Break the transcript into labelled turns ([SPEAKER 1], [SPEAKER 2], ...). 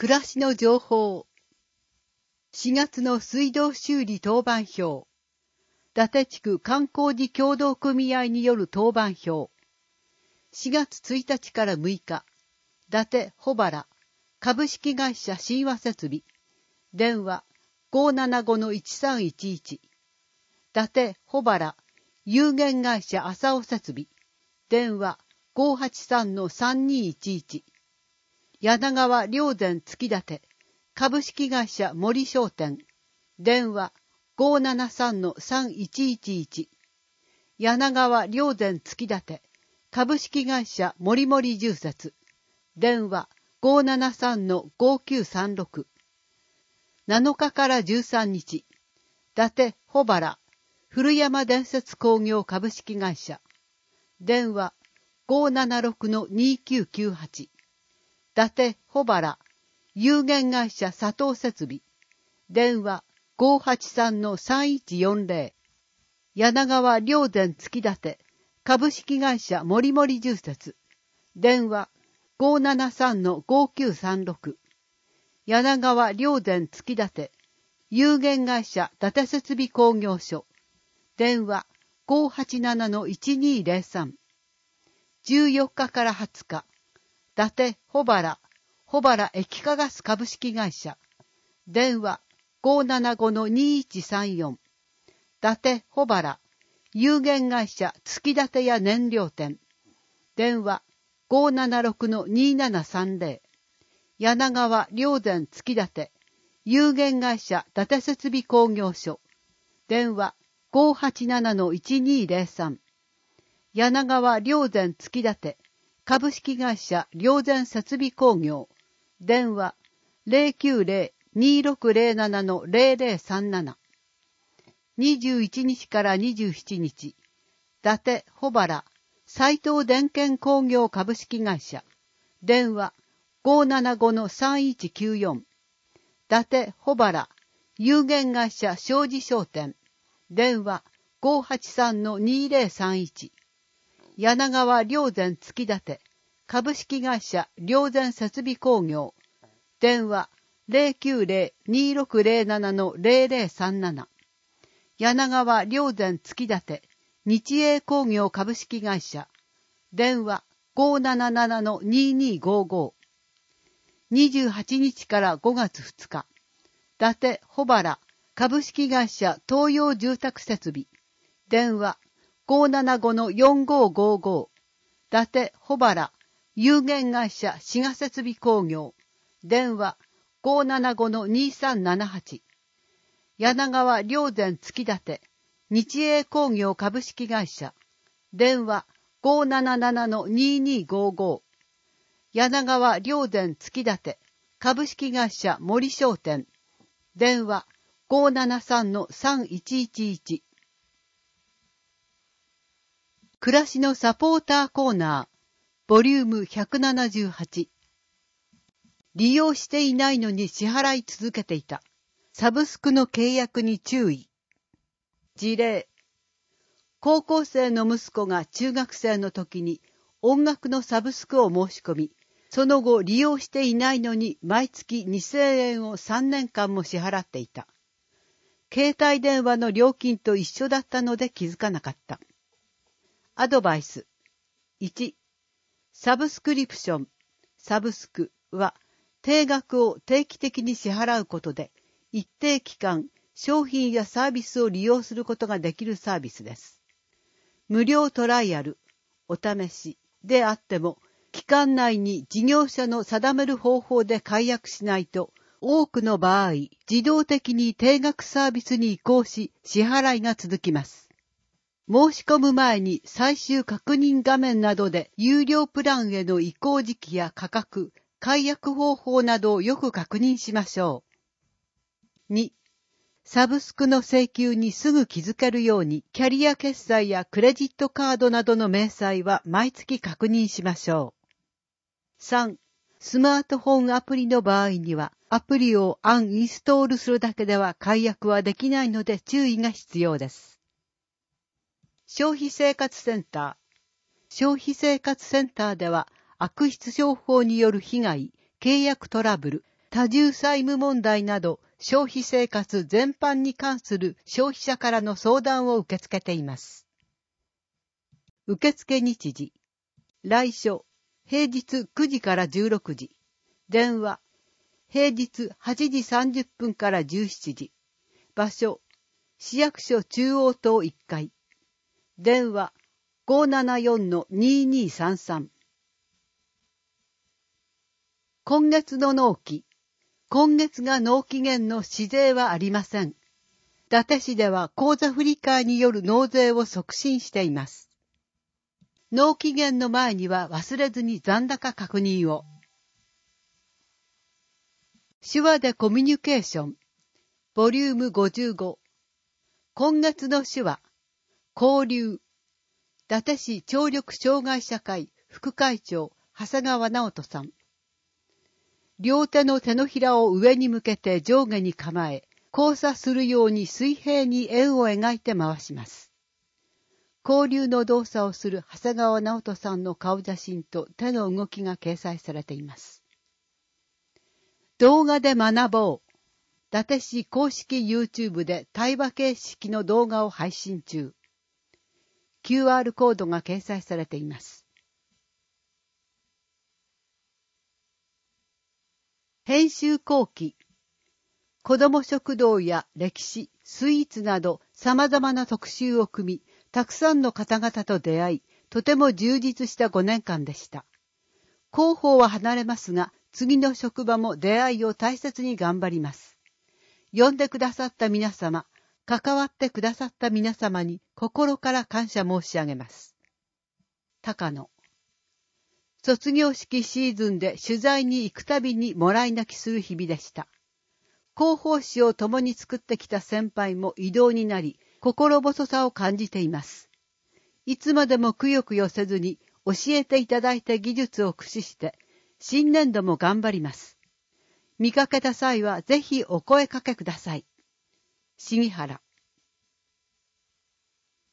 [SPEAKER 1] 暮らしの情報。4月の水道修理当番表。伊達地区観光事協同組合による当番表。4月1日から6日、伊達保原株式会社神話設備。電話 575-1311。伊達保原有限会社浅尾設備。電話 583-3211。柳川霊山月立株式会社森商店。電話 573-3111。柳川霊山月立株式会社森森住設。電話 573-5936。7日から13日、伊達保原古山伝説工業株式会社。電話 576-2998。伊達保原有限会社佐藤設備。電話 583-3140。柳川霊山月立株式会社森森住設。電話 573-5936。柳川霊山月立有限会社伊達設備工業所。電話 587-1203。14日から20日、伊達保原液化ガス株式会社。電話 575-2134。伊達保原有限会社月立屋燃料店。電話 576-2730。柳川霊山月立有限会社伊達設備工業所。電話 587-1203。柳川霊山月立株式会社霊山設備工業。電話 090-2607-0037。21日から27日、伊達保原斉藤電検工業株式会社。電話 575-3194。伊達保原有限会社商事商店。電話 583-2031。柳川霊山月立株式会社霊山設備工業。電話 090-2607-0037。柳川霊山月立日英工業株式会社。電話 577-2255。28日から5月2日、伊達保原株式会社東洋住宅設備。電話 575-4555。伊達保原有限会社滋賀設備工業。電話 575-2378。柳川霊山月立日英工業株式会社。電話 577-2255。柳川霊山月立株式会社森商店。電話 573-3111。暮らしのサポーターコーナー、ボリューム178。利用していないのに支払い続けていた。サブスクの契約に注意。事例。高校生の息子が中学生の時に音楽のサブスクを申し込み、その後利用していないのに毎月2000円を3年間も支払っていた。携帯電話の料金と一緒だったので気づかなかった。アドバイス。1、サブスクリプション、サブスクは定額を定期的に支払うことで一定期間商品やサービスを利用することができるサービスです。無料トライアル、お試しであっても期間内に事業者の定める方法で解約しないと多くの場合自動的に定額サービスに移行し支払いが続きます。申し込む前に最終確認画面などで有料プランへの移行時期や価格、解約方法などをよく確認しましょう。2、サブスクの請求にすぐ気づけるようにキャリア決済やクレジットカードなどの明細は毎月確認しましょう。3、スマートフォンアプリの場合にはアプリをアンインストールするだけでは解約はできないので注意が必要です。消費生活センター。消費生活センターでは悪質商法による被害、契約トラブル、 多重債務問題など消費生活全般に関する消費者からの相談を受け付けています。受付日時。来所。平日9時から16時。電話。平日8時30分から17時。場所。市役所中央棟1階。電話。574-2233。今月の納期。今月が納期限の市税はありません。伊達市では口座振替による納税を促進しています。納期限の前には忘れずに残高確認を。手話でコミュニケーション。ボリューム55。今月の手話。交流。伊達市聴力障害者会副会長、長谷川直人さん。両手の手のひらを上に向けて上下に構え、交差するように水平に円を描いて回します。交流の動作をする長谷川直人さんの顔写真と手の動きが掲載されています。動画で学ぼう。伊達市公式 YouTube で対話形式の動画を配信中。QR コードが掲載されています。編集後期。子ども食堂や歴史、スイーツなど様々な特集を組み、たくさんの方々と出会い、とても充実した5年間でした。広報は離れますが、次の職場も出会いを大切に頑張ります。呼んでくださった皆様、関わってくださった皆様に心から感謝申し上げます。高野。卒業式シーズンで取材に行くたびにもらい泣きする日々でした。広報誌を共に作ってきた先輩も異動になり、心細さを感じています。いつまでもくよくよせずに教えていただいた技術を駆使して、新年度も頑張ります。見かけた際はぜひお声かけください。杉原。